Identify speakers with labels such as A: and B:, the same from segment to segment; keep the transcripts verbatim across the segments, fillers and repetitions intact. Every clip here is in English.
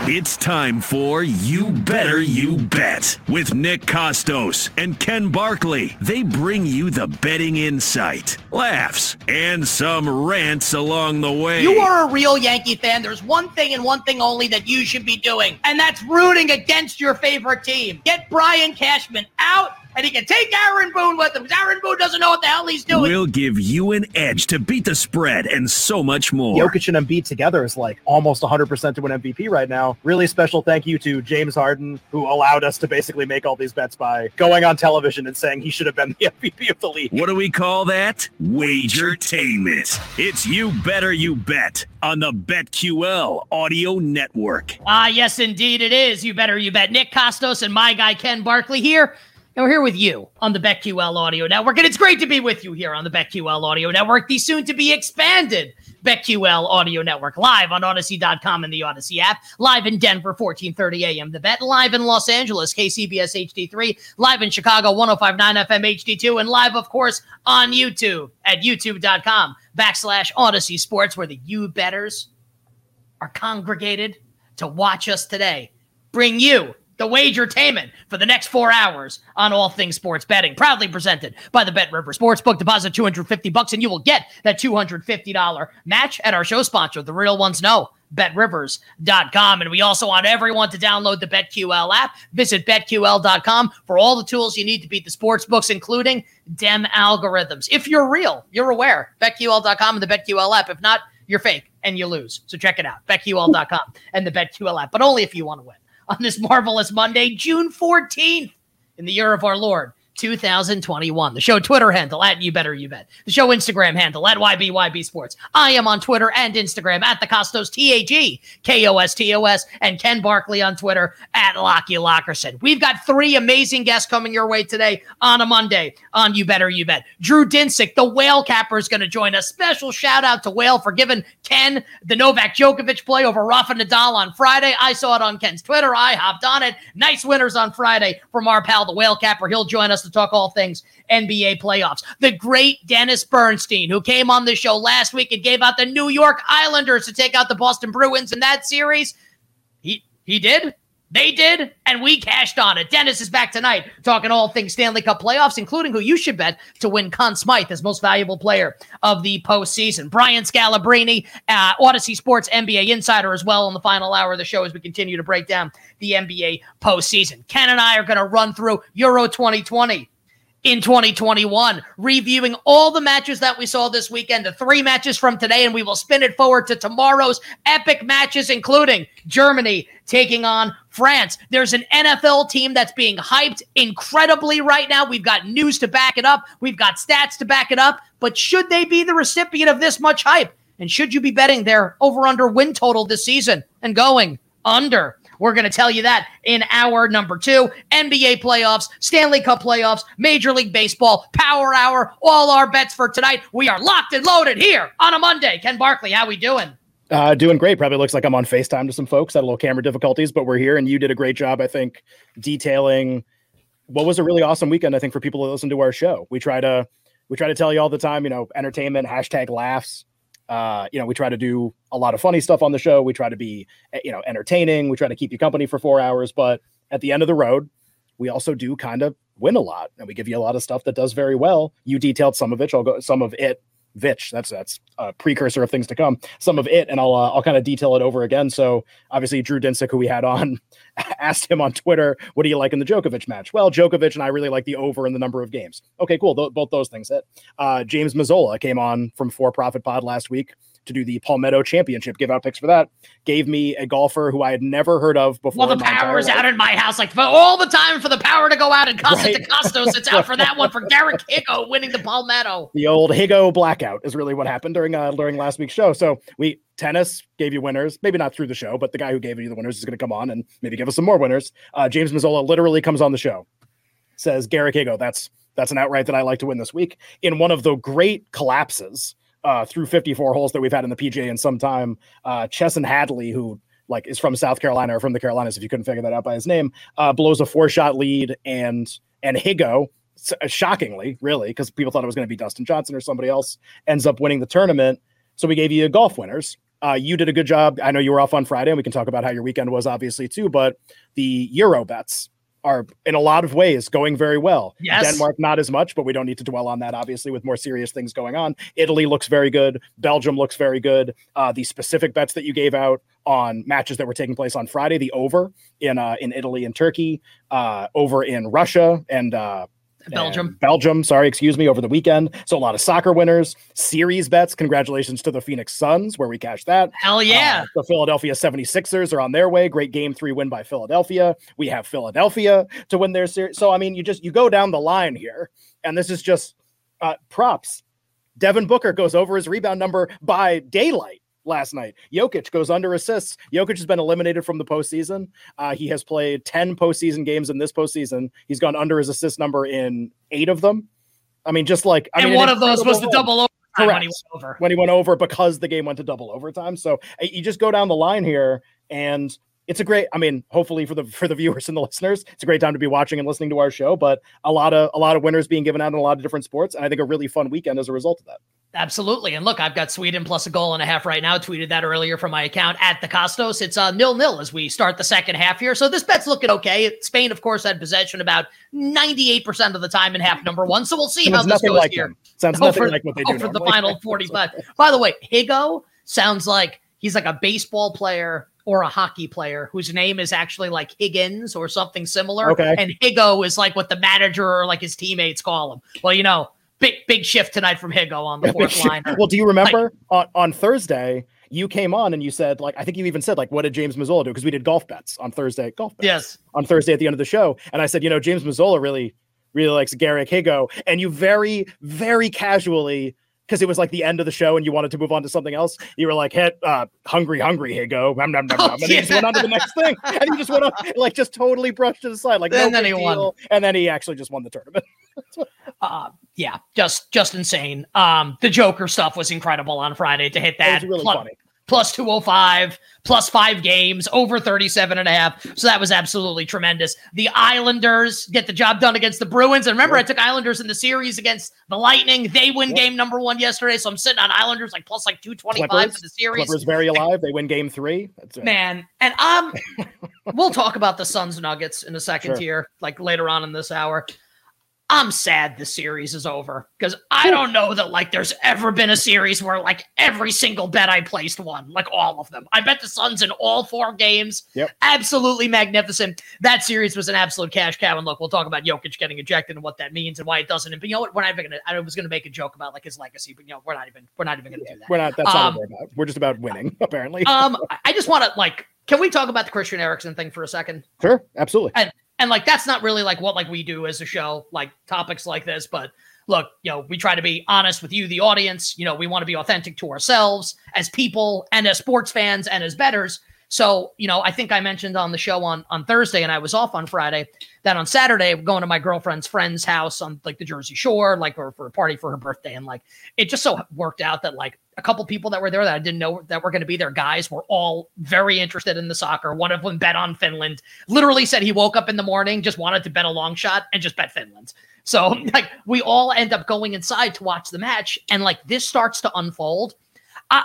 A: It's time for You Better You Bet with Nick Kostos and Ken Barkley. They bring you the betting insight, laughs, and some rants along the way.
B: You are a real Yankee fan. There's one thing and one thing only that you should be doing, and that's rooting against your favorite team. Get Brian Cashman out, and he can take Aaron Boone with him, because Aaron Boone doesn't know what the hell he's doing.
A: We'll give you an edge to beat the spread and so much more.
C: Jokic and Embiid together is like almost one hundred percent to win M V P right now. Really special thank you to James Harden, who allowed us to basically make all these bets by going on television and saying he should have been the M V P of the league.
A: What do we call that? Wagertainment. It's You Better You Bet on the BetQL Audio Network.
B: Ah, yes, indeed it is. You Better You Bet. Nick Kostos and my guy Ken Barkley here. And we're here with you on the BetQL Audio Network, and it's great to be with you here on the BetQL Audio Network, the soon-to-be expanded BetQL Audio Network, live on Odyssey dot com and the Odyssey app, live in Denver, fourteen thirty a.m. The Bet, live in Los Angeles, K C B S H D three, live in Chicago, one oh five point nine F M H D two, and live, of course, on YouTube at youtube.com backslash Odyssey Sports, where the You-Betters are congregated to watch us today. Bring you the wagertainment for the next four hours on all things sports betting. Proudly presented by the Bet River Sportsbook. Deposit two hundred fifty bucks and you will get that two hundred fifty dollars match at our show sponsor, The Real Ones Know, bet rivers dot com. And we also want everyone to download the BetQL app. Visit bet Q L dot com for all the tools you need to beat the sports books, including dem algorithms. If you're real, you're aware. bet Q L dot com and the BetQL app. If not, you're fake and you lose. So check it out. bet Q L dot com and the BetQL app, but only if you want to win. On this marvelous Monday, June fourteenth, in the year of our Lord, two thousand twenty-one. The show Twitter handle, at You Better You Bet. The show Instagram handle, at Y B Y B Sports. I am on Twitter and Instagram, at the Kostos, T A G K O S T O S, and Ken Barkley on Twitter, at Lockie Lockerson. We've got three amazing guests coming your way today on a Monday on You Better You Bet. Drew Dinsick, the whale capper, is going to join us. Special shout out to Whale for giving Ken the Novak Djokovic play over Rafa Nadal on Friday. I saw it on Ken's Twitter. I hopped on it. Nice winners on Friday from our pal, the whale capper. He'll join us to talk all things N B A playoffs. The great Dennis Bernstein, who came on the show last week and gave out the New York Islanders to take out the Boston Bruins in that series. He he did. They did, and we cashed on it. Dennis is back tonight talking all things Stanley Cup playoffs, including who you should bet to win Conn Smythe as most valuable player of the postseason. Brian Scalabrine, uh, Odyssey Sports N B A insider as well in the final hour of the show as we continue to break down the N B A postseason. Ken and I are going to run through Euro twenty twenty. In twenty twenty-one, reviewing all the matches that we saw this weekend, the three matches from today, and we will spin it forward to tomorrow's epic matches, including Germany taking on France. There's an N F L team that's being hyped incredibly right now. We've got news to back it up. We've got stats to back it up. But should they be the recipient of this much hype? And should you be betting their over-under win total this season and going under? We're going to tell you that in hour number two. N B A playoffs, Stanley Cup playoffs, Major League Baseball, Power Hour, all our bets for tonight. We are locked and loaded here on a Monday. Ken Barkley, how we doing?
C: Uh, doing great. Probably looks like I'm on FaceTime to some folks. Had a little camera difficulties, but we're here, and you did a great job, I think, detailing what was a really awesome weekend, I think, for people to listen to our show. We try to we try to tell you all the time, you know, entertainment, hashtag laughs. Uh, you know, we try to do a lot of funny stuff on the show. We try to be, you know, entertaining. We try to keep you company for four hours. But at the end of the road, we also do kind of win a lot. And we give you a lot of stuff that does very well. You detailed some of it. I'll go some of it. Vitch. That's that's a precursor of things to come. Some of it, and I'll uh, I'll kind of detail it over again. So obviously, Drew Dinsick, who we had on, asked him on Twitter, "What do you like in the Djokovic match?" Well, Djokovic and I really like the over in the number of games. Okay, cool. Th- both those things hit. Uh, James Mazzola came on from For Profit Pod last week to do the Palmetto Championship, give out picks for that. Gave me a golfer who I had never heard of before.
B: Well, the power is out in my house, like for all the time for the power to go out and Costa right. de Costos. It's out for that one for Garrick Higo winning the Palmetto.
C: The old Higo blackout is really what happened during uh, during last week's show. So we tennis gave you winners, maybe not through the show, but the guy who gave you the winners is going to come on and maybe give us some more winners. Uh, James Mazzola literally comes on the show, says Garrick Higo. That's that's an outright that I like to win this week in one of the great collapses. Uh, through fifty-four holes that we've had in the P G A in some time, uh, Chesson Hadley, who like is from South Carolina or from the Carolinas, if you couldn't figure that out by his name, uh, blows a four-shot lead, and and Higo, shockingly, really, because people thought it was going to be Dustin Johnson or somebody else, ends up winning the tournament. So we gave you golf winners. Uh, you did a good job. I know you were off on Friday, and we can talk about how your weekend was, obviously, too. But the Euro bets are, in a lot of ways, going very well.
B: Yes.
C: Denmark, not as much, but we don't need to dwell on that, obviously, with more serious things going on. Italy looks very good. Belgium looks very good. Uh, the specific bets that you gave out on matches that were taking place on Friday, the over in uh, in Italy and Turkey, uh, over in Russia and uh,
B: Belgium.
C: And Belgium, sorry, excuse me, over the weekend. So a lot of soccer winners, series bets. Congratulations to the Phoenix Suns, where we cashed that.
B: Hell yeah.
C: Uh, the Philadelphia seventy-sixers are on their way. Great game three win by Philadelphia. We have Philadelphia to win their series. So, I mean, you just, you go down the line here, and this is just uh, props. Devin Booker goes over his rebound number by daylight last night. Jokic goes under assists. Jokic has been eliminated from the postseason. Uh, he has played ten postseason games in this postseason. He's gone under his assist number in eight of them. I mean, just like, I
B: and
C: mean,
B: one of those was the
C: run.
B: double overtime
C: Correct.
B: when he went over.
C: When he went over because the game went to double overtime. So uh, you just go down the line here, and it's a great, I mean, hopefully for the for the viewers and the listeners, it's a great time to be watching and listening to our show, but a lot of a lot of winners being given out in a lot of different sports, and I think a really fun weekend as a result of that.
B: Absolutely. And look, I've got Sweden plus a goal and a half right now. Tweeted that earlier from my account at the Costos. It's uh, nil-nil as we start the second half here. So this bet's looking okay. Spain, of course, had possession about ninety-eight percent of the time in half number one. So we'll see how this goes
C: like
B: here.
C: Them. Sounds
B: oh,
C: nothing
B: for,
C: like what they
B: oh,
C: do
B: for
C: normally.
B: the final forty-five. By the way, Higo sounds like he's like a baseball player or a hockey player whose name is actually like Higgins or something similar.
C: Okay.
B: And Higo is like what the manager or like his teammates call him. Well, you know, Big big shift tonight from Higo on the fourth line.
C: Well, do you remember like, on, on Thursday, you came on and you said, like, I think you even said, like, what did James Mazzola do? Because we did golf bets on Thursday. Golf bets.
B: Yes.
C: On Thursday at the end of the show. And I said, you know, James Mazzola really, really likes Garrick Higo. And you very, very casually, because it was like the end of the show and you wanted to move on to something else, you were like, hey, uh, hungry, hungry, Higo. Nom, nom, nom,
B: Oh,
C: nom. And
B: yeah.
C: he just went on to the next thing. And he just went on, like, just totally brushed to the side. Like,
B: And
C: no
B: then
C: big
B: he won.
C: deal. And then he actually just won the tournament.
B: Uh, yeah, just just insane. Um, the Joker stuff was incredible on Friday to hit that.
C: It was really
B: plus,
C: funny.
B: Plus two oh five, plus five games, over thirty-seven and a half. So that was absolutely tremendous. The Islanders get the job done against the Bruins. And remember,
C: Yeah.
B: I took Islanders in the series against the Lightning. They win
C: Yeah.
B: game number one yesterday. So I'm sitting on Islanders like plus like two twenty-five
C: Clippers,
B: for the series.
C: Clippers very alive. They win game three. That's it.
B: Man, and um, we'll talk about the Suns Nuggets in a second
C: Sure.
B: here, like later on in this hour. I'm sad the series is over because I don't know that like there's ever been a series where like every single bet I placed won, like all of them. I bet the Suns in all four games.
C: Yep.
B: Absolutely magnificent. That series was an absolute cash cow. And look, we'll talk about Jokic getting ejected and what that means and why it doesn't. But you know what? We're not even gonna. I was gonna make a joke about like his legacy, but you know, we're not even. We're not even gonna do that.
C: We're not, that's
B: Um,
C: not what we're about. We're just about winning, apparently.
B: Um, I- I just want to like. Can we talk about the Christian Eriksen thing for a second?
C: Sure, absolutely.
B: And and like that's not really like what like we do as a show, like topics like this. But look, you know, we try to be honest with you, the audience. You know, we want to be authentic to ourselves as people and as sports fans and as bettors. So, you know, I think I mentioned on the show on on Thursday, and I was off on Friday, that on Saturday I'm going to my girlfriend's friend's house on like the Jersey Shore, like for, for a party for her birthday, and like it just so worked out that like a couple people that were there that I didn't know that were going to be there, guys, were all very interested in the soccer. One of them bet on Finland. Literally said he woke up in the morning, just wanted to bet a long shot, and just bet Finland. So like we all end up going inside to watch the match, and like this starts to unfold. I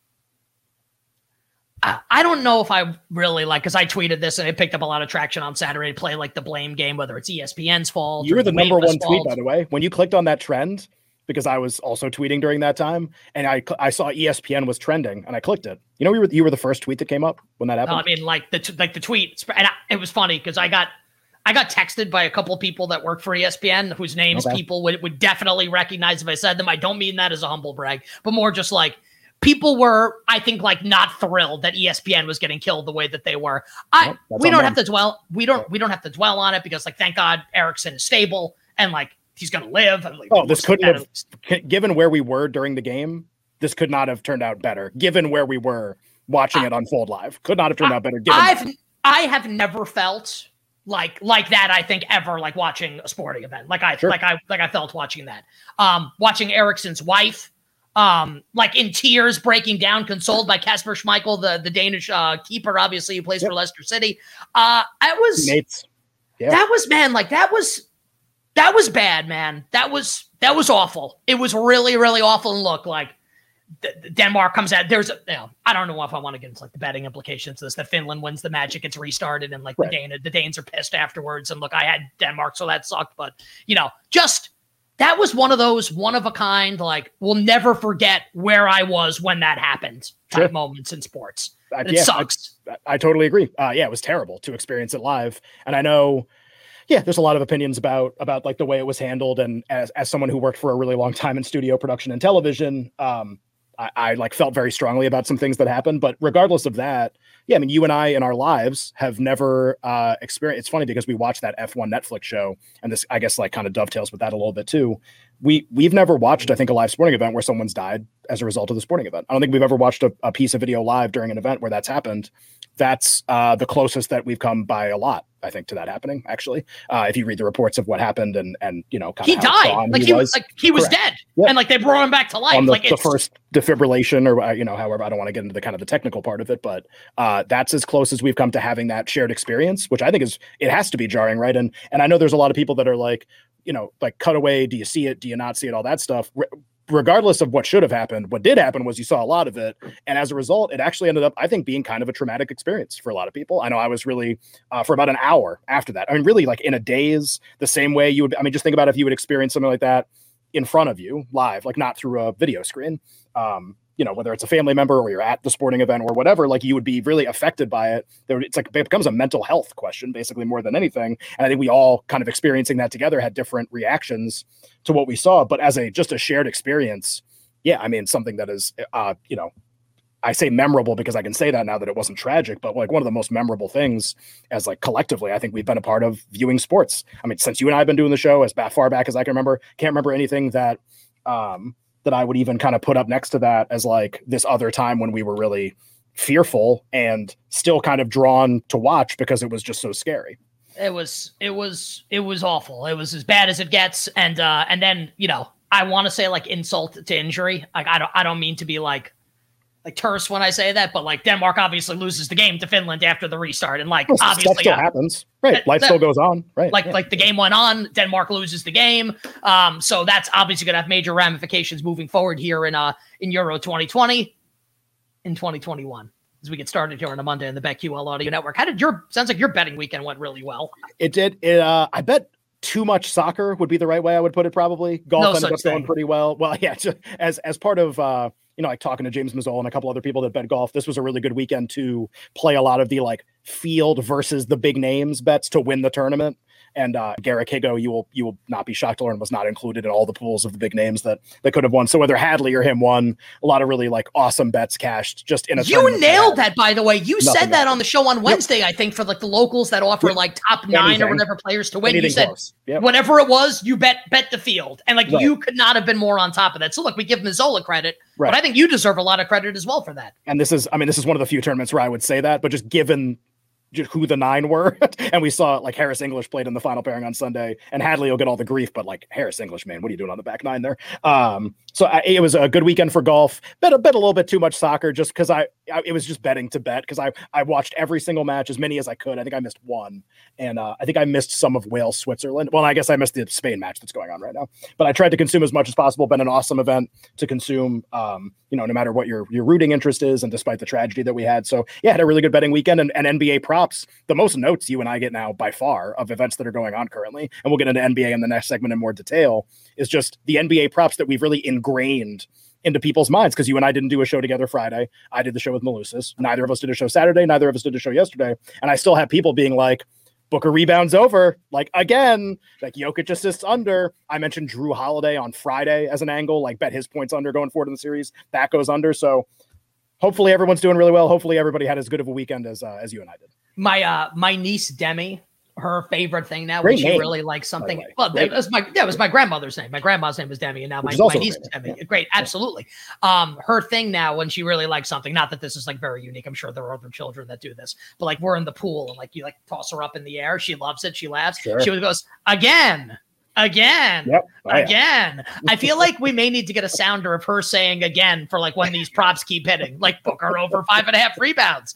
B: I, I don't know if I really like, because I tweeted this and it picked up a lot of traction on Saturday to play like the blame game, whether it's E S P N's fault.
C: You
B: or
C: were the number
B: Wave's
C: one tweet,
B: fault.
C: by the way. When you clicked on that trend, because I was also tweeting during that time, and I I saw E S P N was trending, and I clicked it. You know, you were you were the first tweet that came up when that
B: No,
C: happened.
B: I mean, like the t- like the tweet, and I, it was funny because I got I got texted by a couple of people that work for E S P N whose names
C: Okay.
B: people would, would definitely recognize if I said them. I don't mean that as a humble brag, but more just like people were, I think, like not thrilled that E S P N was getting killed the way that they were. I
C: Yep, that's
B: we
C: on
B: don't
C: them.
B: have to dwell. We don't we don't have to dwell on it because like thank God Erickson is stable and like he's gonna live. And, like,
C: Oh, this
B: we'll see
C: couldn't
B: that
C: have,
B: at least.
C: c- given where we were during the game, this could not have turned out better. Given where we were watching it unfold live, could not have turned out better. Given
B: I've
C: that.
B: I have never felt like like that. I think ever like watching a sporting event like I
C: Sure.
B: like I like I felt watching that. Um, watching Ericsson's wife, um, like in tears, breaking down, consoled by Kasper Schmeichel, the the Danish uh, keeper, obviously who plays
C: Yep.
B: for Leicester City. Uh, I was
C: Teammates. Yeah.
B: that was man like that was that was bad, man. That was that was awful. It was really really awful. And look, like D- Denmark comes out. There's, a, you know, I don't know if I want to get into like the betting implications of this. That Finland wins the match, it gets restarted, and like right. the Dane, the Danes are pissed afterwards. And look, I had Denmark, so that sucked. But you know, just that was one of those one of a kind. Like we'll never forget where I was when that happened. Type sure. moments in sports.
C: Uh,
B: it
C: yeah,
B: sucks.
C: I, I totally agree. Uh, yeah, it was terrible to experience it live, and I know. Yeah, there's a lot of opinions about about like the way it was handled, and as as someone who worked for a really long time in studio production and television, um, I, I like felt very strongly about some things that happened. But regardless of that, yeah, I mean, you and I in our lives have never uh, experienced. It's funny because we watched that F one Netflix show, and this I guess like kind of dovetails with that a little bit too. We we've never watched, I think, a live sporting event where someone's died as a result of the sporting event. I don't think we've ever watched a, a piece of video live during an event where that's happened. That's uh, the closest that we've come by a lot, I think, to that happening. Actually, uh, if you read the reports of what happened and and you know, kind
B: he
C: of
B: died, like he, he was, like he was
C: Correct.
B: dead,
C: yeah.
B: and like they brought him back to life.
C: On the,
B: like
C: the
B: it's...
C: first defibrillation, or uh, you know, however, I don't want to get into the kind of the technical part of it, but uh, that's as close as we've come to having that shared experience, which I think is it has to be jarring, right? And and I know there's a lot of people that are like, you know, like cutaway. Do you see it? Do you not see it? All that stuff. Re- regardless of what should have happened, what did happen was you saw a lot of it. And as a result, it actually ended up, I think, being kind of a traumatic experience for a lot of people. I know I was really, uh, for about an hour after that, I mean, really like in a daze, the same way you would, I mean, just think about if you would experience something like that in front of you live, like not through a video screen. Um, you know, whether it's a family member or you're at the sporting event or whatever, like you would be really affected by it. There, it's like, it becomes a mental health question, basically, more than anything. And I think we all kind of experiencing that together had different reactions to what we saw. But as a, just a shared experience, yeah, I mean, something that is, uh, you know, I say memorable because I can say that now that it wasn't tragic, but like one of the most memorable things as like collectively, I think we've been a part of viewing sports. I mean, since you and I have been doing the show as far back as I can remember, can't remember anything that, um, that I would even kind of put up next to that as like this other time when we were really fearful and still kind of drawn to watch because it was just so scary.
B: It was, it was, it was awful. It was as bad as it gets. And, uh, and then, you know, I want to say like insult to injury. Like, I don't, I don't mean to be like, like terse when I say that, but like Denmark obviously loses the game to Finland after the restart. And like, well, obviously
C: that still uh, happens, right? That, Life that, still goes on, right?
B: Like,
C: yeah.
B: like the game went on, Denmark loses the game. Um, so that's obviously going to have major ramifications moving forward here in, uh, in Euro twenty twenty in twenty twenty-one. As we get started here on a Monday in the BetQL Audio Network. How did your, sounds like your betting weekend went really well.
C: It did. It, uh, I bet too much soccer would be the right way I would put it. Probably golf
B: no
C: ended up
B: thing.
C: going pretty well. Well, yeah, just as, as part of, uh, you know, like talking to James Mazzol and a couple other people that bet golf, this was a really good weekend to play a lot of the like field versus the big names bets to win the tournament. And uh, Garrick Higo, you will you will not be shocked to learn, was not included in all the pools of the big names that that could have won. So whether Hadley or him won, a lot of really like awesome bets cashed just in a.
B: You nailed that, by the way. You said that else. on the show on Wednesday, yep. I think, for like the locals that offer like top nine Anything. or whatever players to win. Anything you said yep. whatever it was, you bet bet the field, and like right. you could not have been more on top of that. So look, we give Mazzola credit, right. but I think you deserve a lot of credit as well for that.
C: And this is, I mean, this is one of the few tournaments where I would say that, but just given. Who the nine were, and we saw like Harris English played in the final pairing on Sunday, and Hadley will get all the grief, but like Harris English, man, what are you doing on the back nine there? Um, so I, it was a good weekend for golf. Bet a bet a little bit too much soccer just because I, I it was just betting to bet because I I watched every single match, as many as I could. I think I missed one, and uh, I think I missed some of Wales Switzerland. Well, I guess I missed the Spain match that's going on right now, but I tried to consume as much as possible. Been an awesome event to consume, um, you know, no matter what your your rooting interest is, and despite the tragedy that we had. So yeah, had a really good betting weekend, and, and N B A props. The most notes you and I get now by far of events that are going on currently, and we'll get into N B A in the next segment in more detail, is just the N B A props that we've really ingrained into people's minds. Because you and I didn't do a show together Friday. I did the show with Malusis. Neither of us did a show Saturday. Neither of us did a show yesterday. And I still have people being like, Booker rebounds over, like again, like Jokic assists under. I mentioned Drew Holiday on Friday as an angle, like bet his points under going forward in the series. That goes under. So hopefully everyone's doing really well. Hopefully everybody had as good of a weekend as uh, as you and I did.
B: My uh, my niece Demi, her favorite thing now,
C: Great
B: when she
C: name,
B: really likes something. Well,
C: Great.
B: that was my yeah, it was my grandmother's name. My grandma's name was Demi, and now my, my niece is Demi. Yeah. Great, absolutely. Um, her thing now when she really likes something. Not that this is like very unique. I'm sure there are other children that do this, but like we're in the pool and like you like toss her up in the air. She loves it. She laughs. Sure. She goes again. Again,
C: yep. oh,
B: again. Yeah. I feel like we may need to get a sounder of her saying again for like when these props keep hitting, like Booker over five and a half rebounds.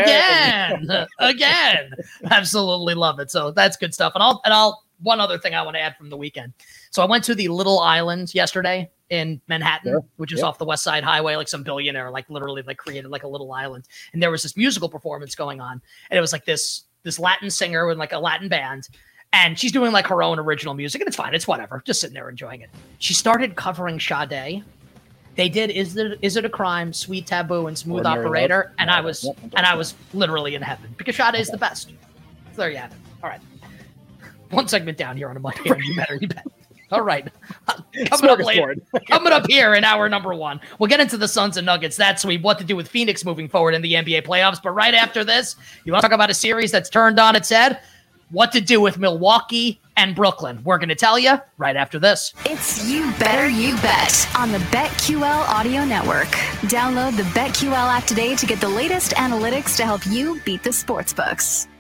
B: Again, again. again. Absolutely love it. So that's good stuff. And I'll, and I'll, one other thing I want to add from the weekend. So I went to the little island yesterday in Manhattan,
C: Sure.
B: which is
C: Yep.
B: off the West Side Highway, like some billionaire, like literally like created like a little island. And there was this musical performance going on. And it was like this, this Latin singer with like a Latin band. And she's doing like her own original music, and it's fine. It's whatever. Just sitting there enjoying it. She started covering Sade. They did Is It Is It a Crime, Sweet Taboo, and Smooth
C: Ordinary
B: Operator,
C: Love.
B: and
C: Yeah,
B: I was
C: yep,
B: and I was literally in heaven because Sade is the best. So there you have it. All right, one segment down here on a Monday. You better, you bet. All right, coming up later. Coming up here in hour number one, we'll get into the Suns and Nuggets. That sweep, what to do with Phoenix moving forward in the N B A playoffs. But right after this, you want to talk about a series that's turned on its head? What to do with Milwaukee and Brooklyn. We're going to tell you right after this.
D: It's You Better You Bet on the BetQL Audio Network. Download the BetQL app today to get the latest analytics to help you beat the sportsbooks.